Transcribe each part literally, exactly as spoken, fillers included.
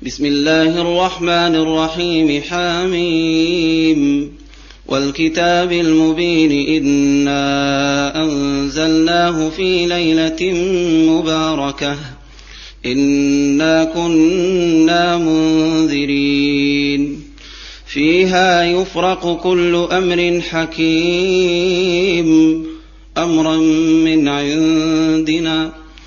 بسم الله الرحمن الرحيم. حاميم والكتاب المبين إنا أنزلناه في ليلة مباركة إنا كنا منذرين فيها يفرق كل أمر حكيم أمرا من عندنا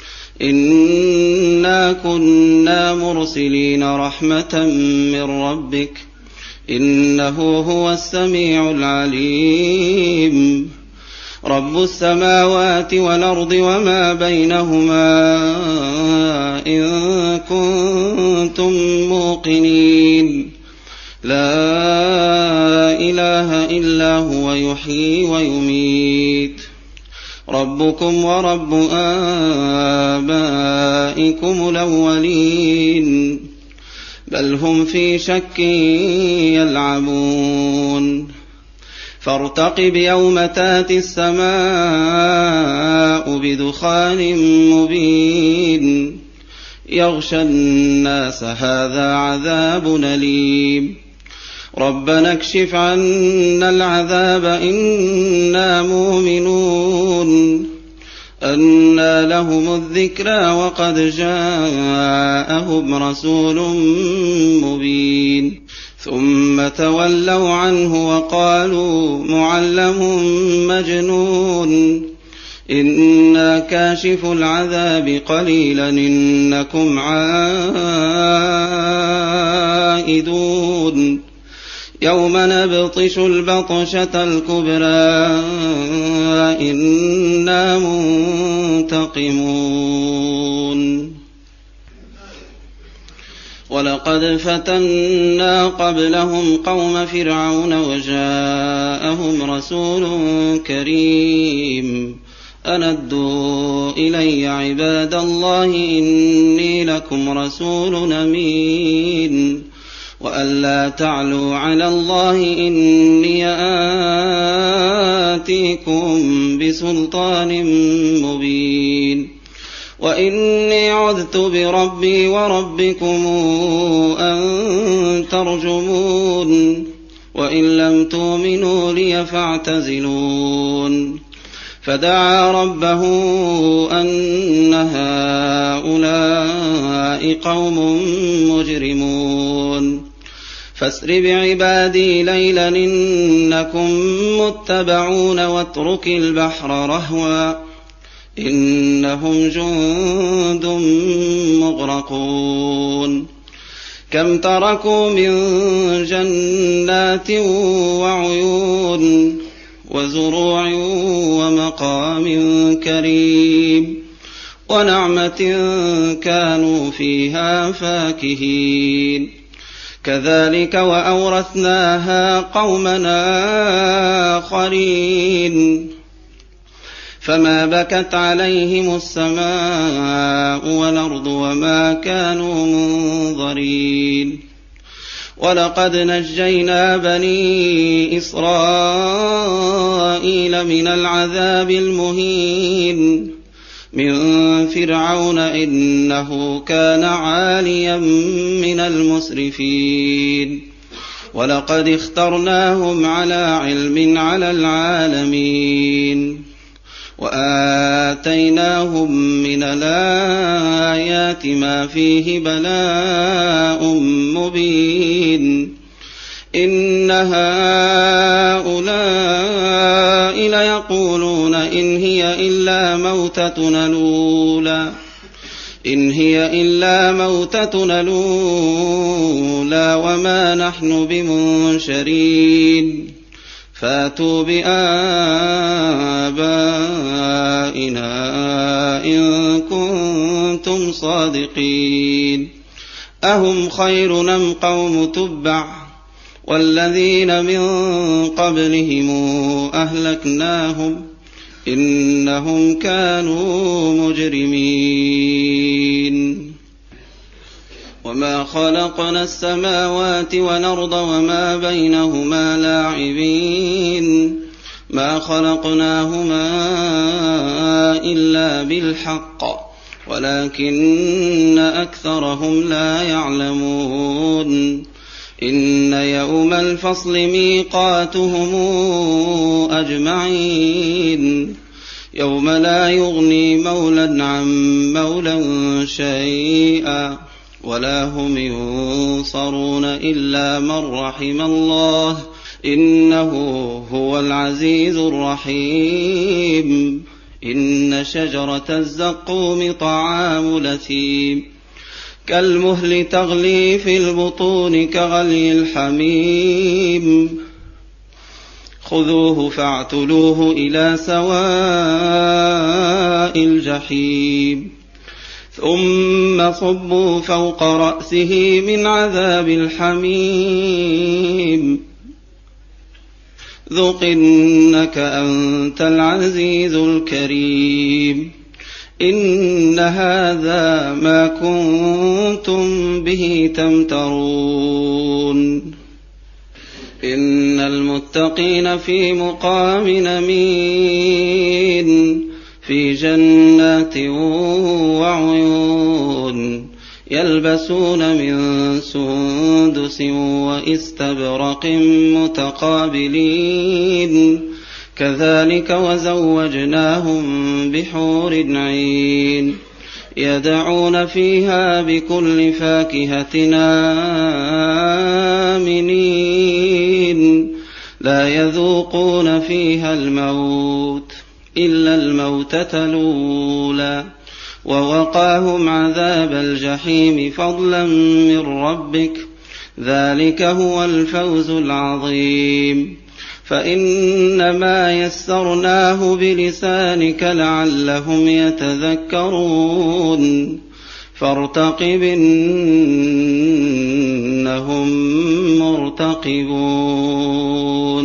إنا كنا مرسلين رحمة من ربك إنه هو السميع العليم. رب السماوات والأرض وما بينهما إن كنتم موقنين لا إله إلا هو يحيي ويميت ربكم ورب آبائكم الأولين بل هم في شك يلعبون فارتقب يوم تاتي السماء بدخان مبين يغشى الناس هذا عذاب أليم ربنا اكشف عنا العذاب إنا مؤمنون أنى لهم الذكرى وقد جاءهم رسول مبين ثم تولوا عنه وقالوا معلم مجنون إنا كاشف العذاب قليلا إنكم عائدون يوم نبطش البطشة الكبرى إنا منتقمون ولقد فتنا قبلهم قوم فرعون وجاءهم رسول كريم أن أدوا إلي عباد الله إني لكم رسول أمين وأن لا تعلوا على الله إني آتيكم بسلطان مبين وإني عذت بربي وربكم أن ترجمون وإن لم تؤمنوا لي فاعتزلون فدعا ربه أن هؤلاء قوم مجرمون فاسر بعبادي ليلا إنكم متبعون واترك البحر رهوا إنهم جند مغرقون كم تركوا من جنات وعيون وزروع ومقام كريم ونعمة كانوا فيها فاكهين كذلك وأورثناها قومنا آخرين فما بكت عليهم السماء والأرض وما كانوا منظرين ولقد نجينا بني إسرائيل من العذاب المهين من فرعون إنه كان عاليا من المسرفين ولقد اخترناهم على علم على العالمين وآتيناهم من الآيات ما فيه بلاء مبين إن هؤلاء ليقولون إن هي إلا موتتنا الأولى إن هي إلا موتتنا الأولى وما نحن بمنشرين فاتوا بآبائنا إن كنتم صادقين أهم خير أم قوم تبع والذين من قبلهم أهلكناهم إنهم كانوا مجرمين وما خلقنا السماوات والأرض وما بينهما لاعبين ما خلقناهما إلا بالحق ولكن أكثرهم لا يعلمون إن يوم الفصل ميقاتهم أجمعين يوم لا يغني مولى عن مولى شيئا ولا هم ينصرون إلا من رحم الله إنه هو العزيز الرحيم إن شجرة الزقوم طعام الأثيم كالمهل تغلي في البطون كغلي الحميم خذوه فاعتلوه إلى سواء الجحيم ثم صبوا فوق رأسه من عذاب الحميم ذق إنك أنت العزيز الكريم إن هذا ما كنتم به تمترون إن المتقين في مقام أمين في جنات وعيون يلبسون من سندس وإستبرق متقابلين كذلك وزوجناهم بحور عين يدعون فيها بكل فاكهة آمنين لا يذوقون فيها الموت إلا الموتة الأولى ووقاهم عذاب الجحيم فضلا من ربك ذلك هو الفوز العظيم فإنما يسرناه بلسانك لعلهم يتذكرون فارتقب إنهم مرتقبون